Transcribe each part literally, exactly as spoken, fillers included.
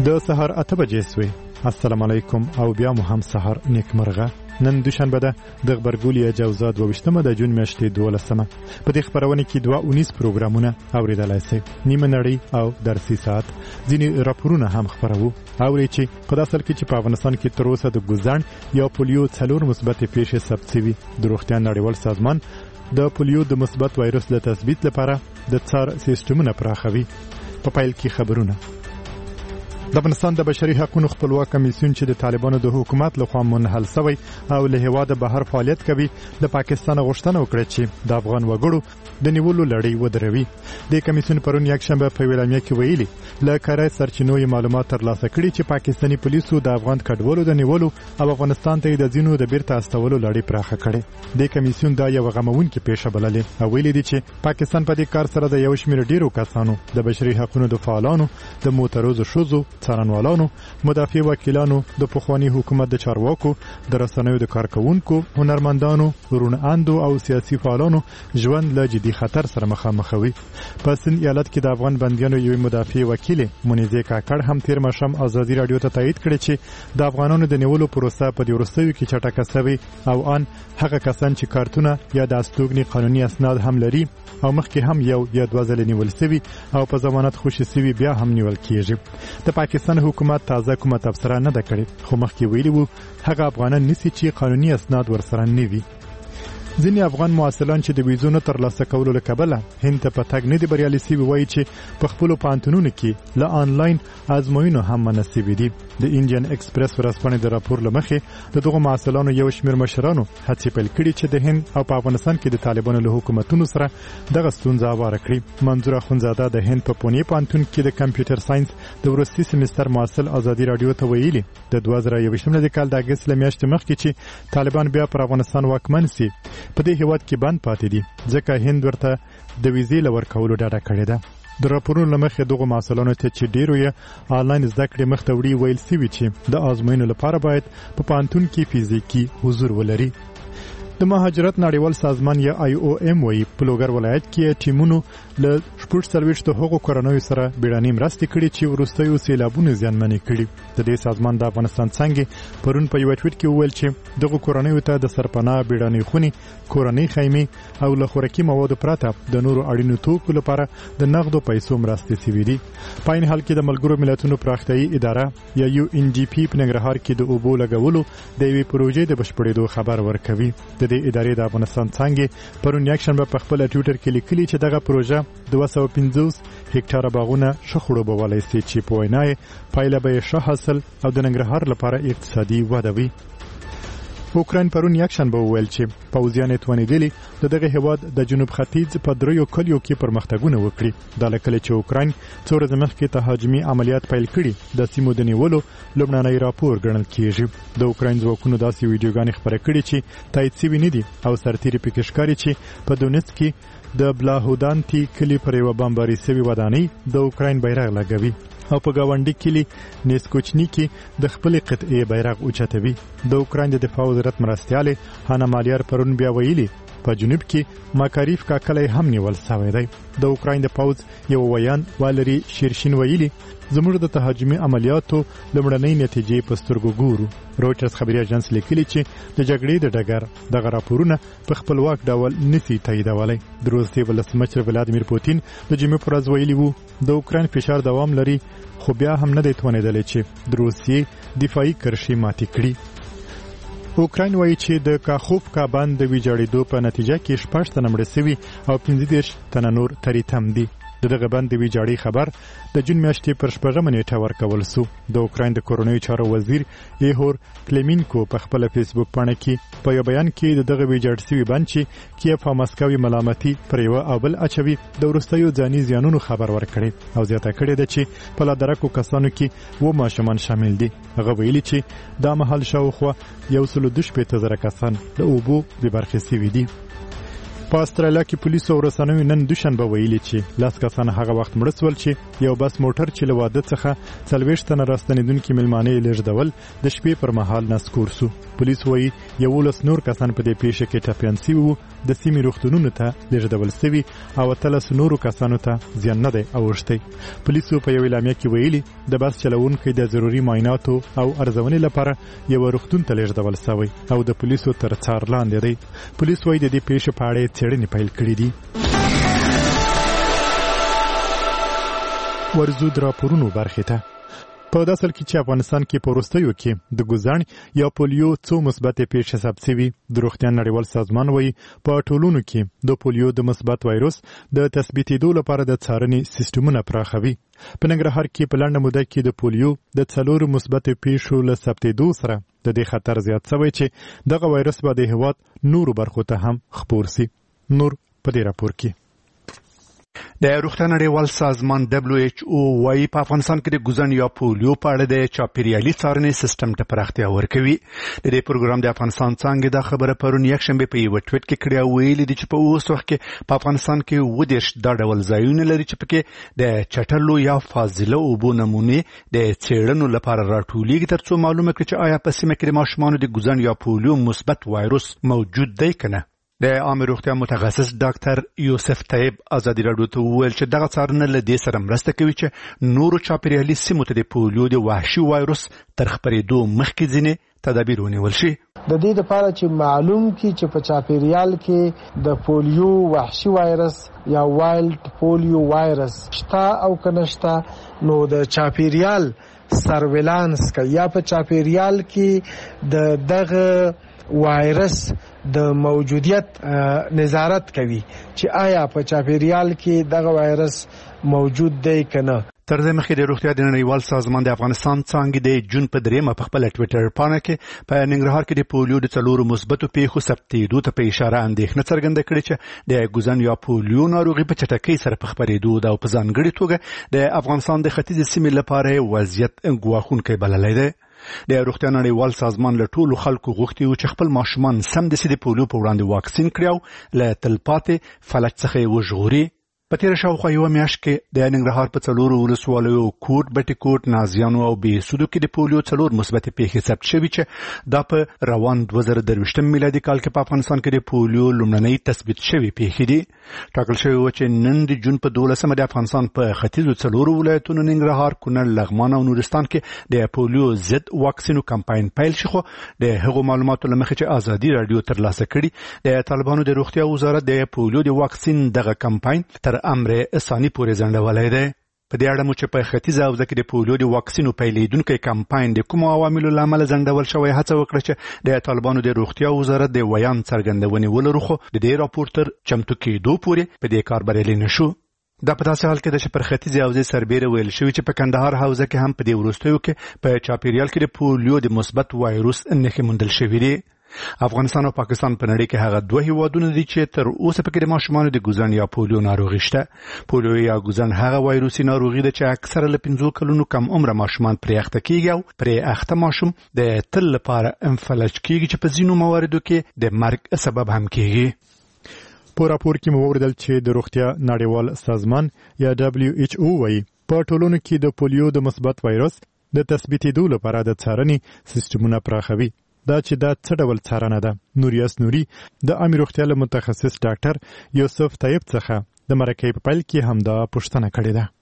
د سهار اته بجې سوې. السلام علیکم او بیا مو هم سهار نیکمرغه. نن دوشنبه ده د غبرګولي جوزا دوه ویشتمه د جون میاشتې دولسمه. په دې خبرونه کې دوه اونیز پروګرامونه اوریدلای شئ. نیمه نړۍ او درسي ساعت، ځینې راپورونه هم خبرو. اوري چې په داسل کې چې په افغانستان کې تر اوسه د ګوزن یا پولیو څلور مثبت پیښې ثبت شوي. د روغتیا نړیوال سازمان د پولیو د مثبت وایرس د تثبیت لپاره د څار سیستمونه پراخوي. په پایل کې خبرونه. د افغانستان د بشري حقوقو خپلواک کمیسیون چې د طالبانو د حکومت لخوا منحل شوی او له هواده بهر فعالیت کوي، د پاکستان غوښتنه وکړه چې د افغان وګړو د نیولو لړۍ ودروي. د کمیسیون پرون یک شنبه په ویلامیا کې ویلي له کاري سرچینو معلومات ترلاسه کړي چې پاکستاني پولیسو د افغان کډوالو د نیولو او افغانستان ته د ځینو د بیرته استولو لړۍ پراخه کړي. د کمیسیون دا یو غموونکې پیښه بللې او ویلي دي چې پاکستان په دې کار سره د یو شمېر ډیرو کسانو د بشري حقوقو د فعالانو، د موتروزو شوزو، څارنوالانو، مدافع وکیلانو، د پخوانی حکومت د چارواکو، د رسنیو د کارکونکو، هنرمندانو، وروناندو او سیاسي فعالانو ژوند له جدي خطر سره مخامخ وي. په سند ایالت کې د افغان بندیانو یو مدافع وکیل منیزه کاکړ هم تیر مشم ازادي رادیو ته تایید کړی چې د افغانانو د نیولو پروسه په دې وروستیو کې چټکه شوې او ان هغه کسان چې کارتونه یا د استوګنې قانوني اسناد هم لري او مخکې هم یو یا دوه ځله نیول شوي او په ضمانت خوشي شوي بیا هم نیول کیږي. د پاکستان حکومت تازه کومه تبصره نه ده کړې، خو مخکې ویلي وو هغه افغانان نیسي چې قانوني اسناد ورسره نه وي. ځینې افغان محصلان چې د ویزو نه ترلاسه کولو له کبله هند ته په تګ نه دي بریالي شوي، وایي چې په خپلو پوهنتونونو کې له آنلاین ازموینو هم منع شوي دي. د انډین ایکسپریس ورځپاڼې د راپور له مخې د دغو محصلانو یو شمېر مشرانو هڅې پیل کړي چې د هند او په افغانستان کې د طالبانو له حکومتونو سره دغه ستونزه هواره کړي. منظور اخوندزاده د هند په پونې پوهنتون کې د کمپیوټر ساينس د وروستي سیمستر محصل ازادي رادیو ته ویلي د دوه زره یوویشتم کال د اګست له میاشتې مخکې چې طالبان بیا پر افغانستان واکمن سي په دې هیواد کې بند پاتې دي، ځکه هند ورته د ویزې لور کولو ډاډه کړې ده. د راپورونو له مخې دغو محصلانو ته چې ډیرو یې آنلاین زده کړې مخته وړي ویل سوي چې د آزموینو لپاره باید په پوهنتون کې فزیکي حضور ولري. د مهاجرت نړیوال سازمان یا آی او ام وی په لوګر ولایت کې ټیمونو له شپږ څلوېښت هغو کورنیو سره بیړنۍ مرستې کړي چې وروستیو سیلابونو زیانمنې کړي. د دې سازمان د افغانستان څنګه پرون په یو ټویټ کې وویل چې دغه کورنیو ته د سرپناه بیړنۍ خونې، کورنۍ خیمې او له خوراکي موادو پرته د نورو اړینو توکو لپاره د نغدو پیسو مرستې شوي دي. په عین حال کې د ملګرو ملتونو پراختیایي اداره یا یو ان ډي پی په ننګرهار کې د اوبو لګولو د یوې پروژې د بشپړېدو خبر ورکوي. د دې ادارې د افغانستان څنګه پرون یک شنبه په خپل ټویټر کې لیکلي چې دغه پروژه دوه سوه پنځوس هکټاره باغونه ښه خړوبولی شي چې په وینا یې پایله به یې ښه حاصل او د ننګرهار لپاره اقتصادي وده وي. اوکراین پرون یک شنبه وویل چې پوځیان یې توانېدلي د دغه هیواد د جنوب ختیځ په دریو کلیو کې پرمختګونه وکړي. دا له کله چې اوکراین څو ورځې مخکې تهاجمي عملیات پیل کړي د سیمو د نیولو لومړنی راپور ګڼل کېږي. د اوکراین ځواکونو داسې ویډیوګانې خپرې کړي چې تایید شوي نه دي او سرتیري پکې ښکاري چې په دونیتسک کې د بلاهودانتي کلي پر یوه بمباري شوې ودانۍ د اوکراین بیرغ لګوي او په گاونډي کلی نیسکوچنی کې د خپل قطعې بیرغ اوچتوي. د اوکراین د دفاع وزارت مرستیال هانا مالیار پرون بیا ویلي په جنوب کې ماکاریف کا کلی هم نیول شوی دی. د اوکراین د پوځ یو ویان والری شیرشین ویلي زموږ د تهاجمي عملیاتو لومړنۍ نتیجې په سترګو ګورو. رویټرز خبري اژانس لیکلي چې د جګړې د ډګر دغه راپورونه په خپلواک ډول نشي تاییدولی. د روسیې ولسمشر ولادیمیر پوتین د جمعې پر ورځ ویلي وو د اوکراین فشار دوام لري، خو بیا هم نه دی توانېدلی چې د روسیې دفاعي کرښې ماتې کړي. اوکراین وایي چې د کاخوفکا بند د ویجاړېدو په نتیجه کې شپږ تنه مړه شوي او پنځه دېرش تنه نور تریتم دي. د دغه بند د ویجاړۍ خبر د جون میاشتې پر شپږمه نیټه ورکول سو. د اوکراین د کورنیو چارو وزیر ایهور کلیمینکو په خپل فیسبوک پاڼه کې په یو بیان کې د دغه ویجاړ شوي بند چې کیف او مسکو ملامتي پر یو او بل اچوي د وروستیو ځاني زیانونو خبر ورکړي او زیاته کړې ده چې په لادرکو کسانو کې و ماشومان شامل دي. هغه ویلي چې دا مهال شاوخوا یو سل دوه شپېته زره کسان د اوبو بې برخې شوي دي. په استرالیا کې پولیسو او رسنیو نن دوشنبه ویلي چې لاس کسان هغه وخت مړه شول چې یو بس موټر چې له واده څخه څلوېښت تنه راستنېدونکي مېلمانه یې لېږدول د شپې پر مهال نسکور سو. پولیس وایي یولس نور کسان په دې پیښه کې ټپیان شوي وو، د سیمې روغتونونو ته لیږدول شوي او اتلس نورو کسانو ته زیان نه دی اوښتی. پولیسو په یوه اعلامیه کې ویلي د بس چلوونکی د ضروري معایناتو او ارزونې لپاره یوه روغتون ته لیږدول شوی او د پولیسو تر څار لاندې دی. پولیس وایي د دې پیښې په اړه څېړنې پیل کړي دي. ورزو د راپورونو برخې ته. په داسې حال کې چې افغانستان کې په وروستیو کې د ګوزڼ یا پولیو څو مثبتې پیښې ثبت شوي، د روغتیا نړیوال سازمان وایي په ټولنو کې د پولیو د مثبت وایروس د تثبیتېدو لپاره د څارنې سیستمونه پراخوي. په ننګرهار کې په لنډه موده کې د پولیو د څلورو مثبتو پیښو له ثبتېدو سره د دې خطر زیات شوی چې دغه وایرس به د هېواد نورو برخو ته هم خپور شي. نور په دې راپور کې. د روغتیا نړیوال سازمان دبليو ایچ او وايي په افغانستان کې د ګوزڼ یا پولیو په اړه د چاپیریالي څارنې سیستم ته پراختیا ورکوي. د دې پروګرام د افغانستان څانګې دا خبره پرون یکشنبه په یو ټویټ کې کړې او ویلي دي چې په اوس وخت کې په افغانستان کې اووه دېرش دا ډول ځایونه لري چې پکې د چټلو یا فاضله اوبو نمونې د څېړنو لپاره راټولیږي ترڅو معلومه کړي چې آیا په سیمه کې د ماشومانو د ګوزڼ یا پولیو مثبت وایروس موجود دی که نه. د عامه روغتیا متخصص ډاکټر یوسف طیب ازادي راډیو ته وویل چې دغه څارنه له دې سره مرسته کوي چې نورو چاپیریالي سیمو ته د پولیو د وحشي وایروس تر خپرېدو مخکې ځینې تدابیر ونیول شي. د دې لپاره چې معلوم کی چې په چاپیریال کې د پولیو وحشي وایرس یا وایلډ پولیو وایرس شته او کنهشته، نو د چاپیریال سرویلانس کوي یا په چاپیریال کې د دغه وایرس د موجودیت نظارت کوي چې آیا په چاپیریال کې دغه وایرس موجود دی که نه. تر دې مخکې د روغتیا د نړیوال سازمان د افغانستان څانګې د جون په دریمه په خپل ټویټر پاڼه کې په ننګرهار کې د پولیو د څلورو مثبتو پیښو ثبتېدو ته په اشاره اندېښنه څرګنده کړې چې د ګوزڼ یا پولیو ناروغي په چټکۍ سره په خپرېدو ده او په ځانګړې توګه د افغانستان د ختیځې سیمې لپاره وضعیت ګواښونکی بللی دی. د روغتیا نړیوال سازمان له ټولو خلکو غوښتي و چې خپل ماشومان سمدستي د پولیو په وړاندې واکسین کړي او له تلپاتې فلج څخه یې وژغوري. په تېره شاوخوا یوه میاشت کې د ننګرهار په څلورو ولسوالیو کوټ، بټي کوټ، نازیانو او بېسودو کې د پولیو څلور مثبتې پیښې ثبت شوي چې دا په روان دوه زره درویشتم میلادي کال کې په افغانستان کې د پولیو لومړنۍ تثبیت شوي پیښې دي. ټاکل شوی و چې نن د جون په دولسمه د افغانستان په ختیځو څلورو ولایتونو ننګرهار، کونړ، لغمان او نورستان کې د پولیو ضد واکسینو کمپاین پیل شي. خو د هغو معلوماتو له مخې چې ازادي راډیو ترلاسه کړي، د طالبانو د روغتیا وزارت د پولیو د واکسین دغه کمپاین تر امر ثاني پورې ځنډولی دی. په دې اړه مو چې په ختیځه حوزه کې د پولیو د واکسینو پیلېدونکی کمپاین د کومو عواملو له امله ځنډول شوی هڅه وکړه چې د طالبانو د روغتیا وزارت د ویان څرګندونې ولرو، خو د دې راپور تر چمتو کېدو پورې په دې کار بریالي نه شو. دا په داسې حال کې ده چې پر ختیځې حوزې سربیره ویل شوي چې په کندهار حوزه کې هم په دې وروستیو کې په چاپیریال کې د پولیو د مثبت وایروس نښې موندل شوي دي. افغانستان او پاکستان په نړۍ کې هغه دوه هیوادونه دي چې تر اوسه پکې د ماشومانو د ګوزڼ یا پولیو ناروغي شته. پولیو یا ګوزڼ هغه وایروسي ناروغي ده چې اکثره له پنځو کلونو کم عمره ماشومان پرې اخته کیږي او پرې اخته ماشوم د تل لپاره انفلج کیږي چې په ځینو مواردو کې د مرګ سبب هم کیږي. په راپور کې مو اوریدل چې د روغتیا نړیوال سازمان یا دبليو ایچ او وايي په ټولنو کې د پولیو د مثبت وایرس د تثبیتېدو لپاره د څارنې سیستمونه پراخوي. دا چې دا څه ډول څارنه ده؟ نوریاس نوري د عامه روغتیا له متخصص ډاکټر یوسف طیب څخه د مرکې په پیل کې همدا پوښتنه کړې ده.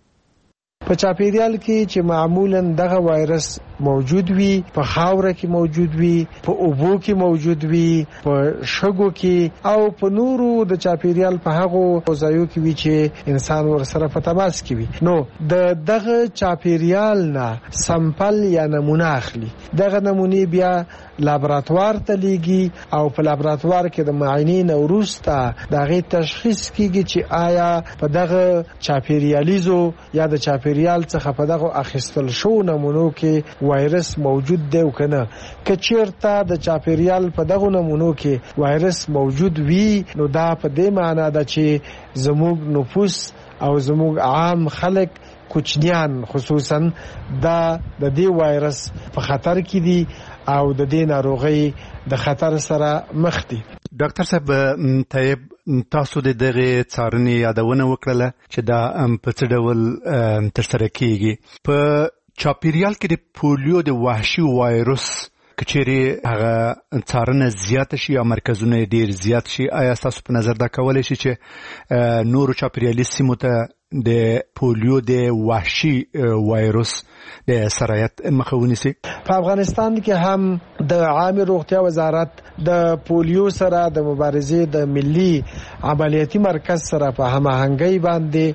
په چاپیریال کې چې معمولاً دغه وایرس موجود وي، په خاوره کې موجود وي، په اوبو کې موجود وي، په شګو کې او په نورو د چاپیریال په هغو ځایو کې وي چې انسان ورسره په تماس کې وي، نو د دغه چاپیریال نه سمپل یا نمونه اخلي. دغه نمونې بیا لابراتوار ته لیږي او په لابراتوار کې د معاینې نه وروسته د هغې تشخیص کیږي چې آیا په دغه چاپیریالیزو یا د چاپیریال څخه په دغه اخیستل شو نمونو کې وایرس موجود دی او که نه. که چیرته د چاپیریال په دغه نمونو کې وایرس موجود وي، نو دا په دې معنا ده چې زموږ نفوس او زموږ عام خلک کوچنیان خصوصا دا د دې وایرس په خطر کې دي او د دې ناروغۍ د خطر سره مخ دي. ډاکټر صاحب طیب، تاسو د دغه څارنې یادونه وکړله چې دا په څه ډول ترسره کیږي. په چاپیریال کې د پولیو د وحشي وایروس کچېری هغه څارنه زیات شي یا مرکزونه ډیر زیات شي، آیا تاسو په نظر دا کولای شي چې نورو چاپیریالي سیمو ته د پولیو د وحشي وایروس د سرایت مخه ونیسي؟ په افغانستان کې هم د عامه روغتیا وزارت د پولیو سره د مبارزې د ملي عملیاتي مرکز سره په هماهنګۍ باندې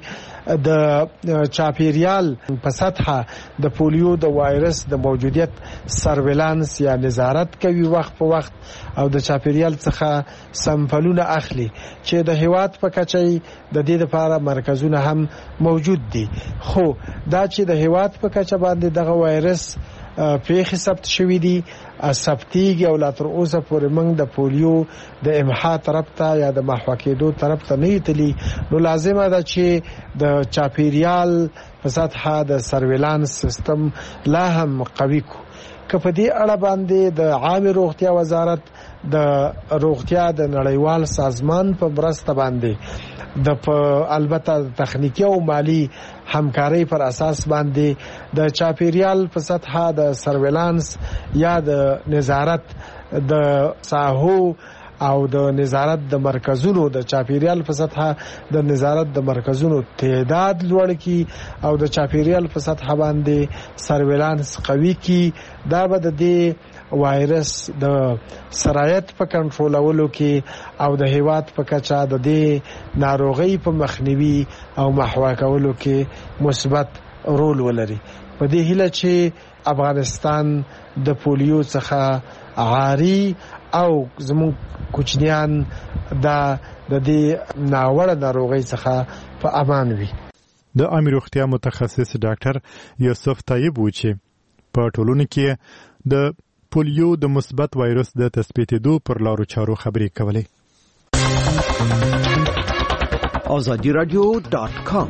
د چاپیریال په سطحه د پولیو د وایرس د موجودیت سرویلانس یا نظارت کوي وخت په وخت، او د چاپیریال څخه سمپلونه اخلي چې د هیواد په کچه د دې لپاره مرکزونه هم موجود دي. خو دا چې د هیواد په کچه باندې دغه وایرس پیښې ثبت شوې دي ثبتېږي او لا تر اوسه پورې موږ د پولیو د امحا طرف ته یا د محو کېدو طرف ته نه یتلی، نو لازمه ده چې د چاپیریال په سطحه د سرویلانس سیستم لا هم قوي کو. که په دې اړه باندې د عامه روغتیا وزارت د روغتیا د نړیوال سازمان په مرسته باندې د البته تخنیکی او مالی همکاري پر اساس باندې د چاپیریال په سطحه د سرویلانس یا د نظارت د ساحو او د نظارت د مرکزونو د چاپیریال په سطحه د نظارت د مرکزونو تعداد لوړ کی او د چاپیریال په سطحه باندې سرویلانس قوي کی. دا به د دې وایرس د سرایت په کنټرولولو کې او د هیواد په کچه د دې ناروغي په مخنیوي او محو کولو کې مثبت رول ولري. په دې هیله چې افغانستان د پولیو څخه عاری او زموږ کوچنیان د دې ناوړه ناروغي څخه په امان وي. د عامه روغتیا متخصص ډاکټر یوسف طیب و چې په ټولنه کې د پولیو د مثبت وایرس د تثبیتېدو پر لارو چارو خبرې کولې. آزادی رادیو ډاټ کام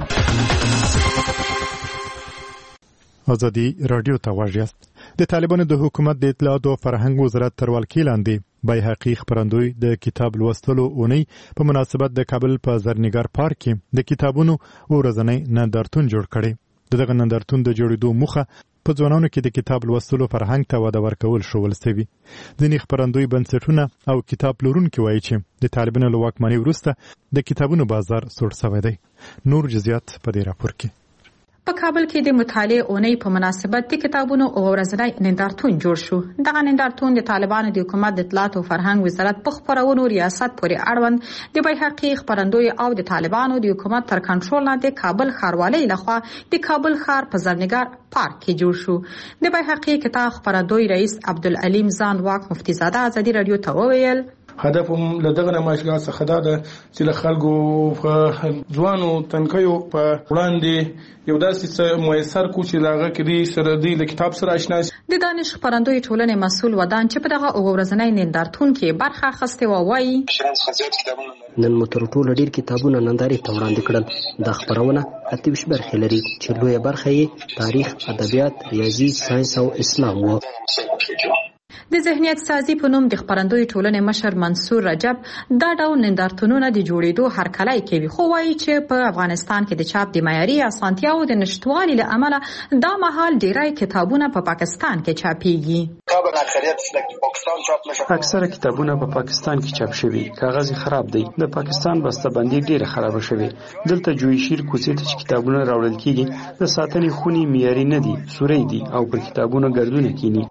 آزادی رادیو ته واژیاست. د طالبانو د حکومت د اطلاعات او فرهنګ وزارت تر ولکې لاندې بیهقي خبرندوی د کتاب لوستلو اونۍ په مناسبت د کابل په زرنګار پارک کې د کتابونو ورځنی نندارتون جوړ کړي. دغه نندارتون د جوړېدو موخه په ځوانانو کې د کتاب لوستلو فرهنګ ته وده ورکول شول سوي. ځینې خبرندوی بنسټونه او کتاب پلورونکي وایي چې د طالبانو له واکمنۍ وروسته د کتابونو بازار سوړ شوی دی. نور جزئیات په دې راپور کې. په کابل کې د مطالعې اونۍ په مناسبت د کتابونو او ورځنی نندارتون جوړ شو. دغه نندارتون د طالبانو د حکومت د اطلاعات او فرهنګ وزارت په خبرونو ریاست پورې اړوند د بیهقي خبرندوی او د طالبانو د حکومت تر کنټرول لاندې کابل ښاروالۍ لخوا د کابل ښار په زرنګار پارک کې جوړ شو. د بیهقي کتاب خبرندوی رئیس عبدالعلیم زاندواک مفتی زاده آزادی رادیو ته وویل هدف هم لدغه نمایشګاه څخه دا ده چې له خلکو په ځوانو تنکیو په وړاندې یو داسې څه میسر کو چې لاغه کې سره دی له کتاب سره آشنا شي. د دانش خبرندوی ټولنې مسؤل ودان چې په دغه ورځنی نندارتون کې برخه اخیسته و وایي نن مو تر ټولو ډیر کتابونه نندارې ته وړاندې کړل. دا خبرونه اته ویشت برخې لري چې لویه برخه یې تاریخ، ادبیات، ریاضي، ساينس او اسلام و. د ذهنیت سازي په نوم د خبرندوی ټولنې مشر منصور رجب دا ډول نندارتونونه د جوړېدو هرکلی کوي، خو وایي چې په افغانستان کې د چاپ د معیاري اسانتیاو د نشټوالي له امله دا مهال ډیری کتابونه په پاکستان کې چاپېږي. اکثره کتابونه په پاکستان کې چاپ شوي، کاغذ خراب دی. د پاکستان بسته‌بندي ډیره خراب شوې. دلته جویشیر کوڅې ته چې کتابونه راوړل کیږي د ساتنې خونی معیاري نه دي، سوري دي او پر کتابونو ګردونه کینی.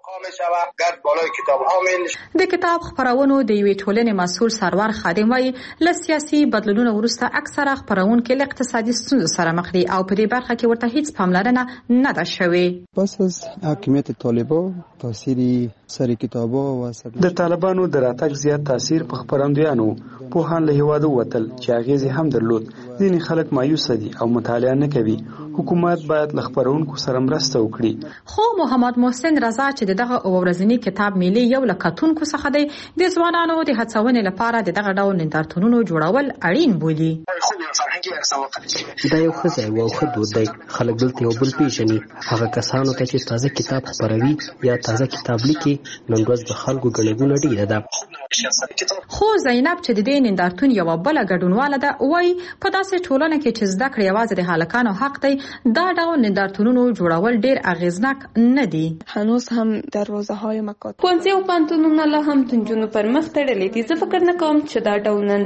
د کتاب خبرونو د یوې ټولنې مسؤل سرور خادم وایي له سیاسي بدلونونو وروسته اکثره خبرونکي له اقتصادي ستونزو سره مخ دي او په دې برخه کې ورته هیڅ پاملرنه نه ده شوې. پس از حاکمیت طالبان تاثیر سری کتابو و د طالبانو د راتګ زیات تاثیر په خبرندویانو پوهان له هیواده وتل چې اغیزې هم درلود. ځینې خلک مایوس دي او مطالعه نه کوي. حکومت باید له خبرونکو سره مرسته وکړي. خو محمد محسن رضا چې دغه ورځنی کتاب میلې یو لکتونکو څخه دی د ځوانانو د هڅونې لپاره دغه ډول نندارتونونو جوړول اړین بولي. دا یو ښه ځای و او ښه دود دی. خلک دلته یو بل پیژني. هغه کسانو ته چې تازه کتاب خپروي یا تازه کتاب لیکي نن ورځ د خلکو ګڼه ګوڼه ډېره ده. خو زینب چې د دې نندارتون یوه بله ګډونواله ده وایي په داسې ټولنه کې چې زده کړې یوازې د هلکانو حق دی دا ډول نندارتونونو جوړول ډېر اغېزناک نه دي. هنوز هم دروازه های مکاتب ښوونځي او پوهنتونونه لا هم د نجونو پر مخ تړلي دي. زه فکر نه کوم چې دا ډول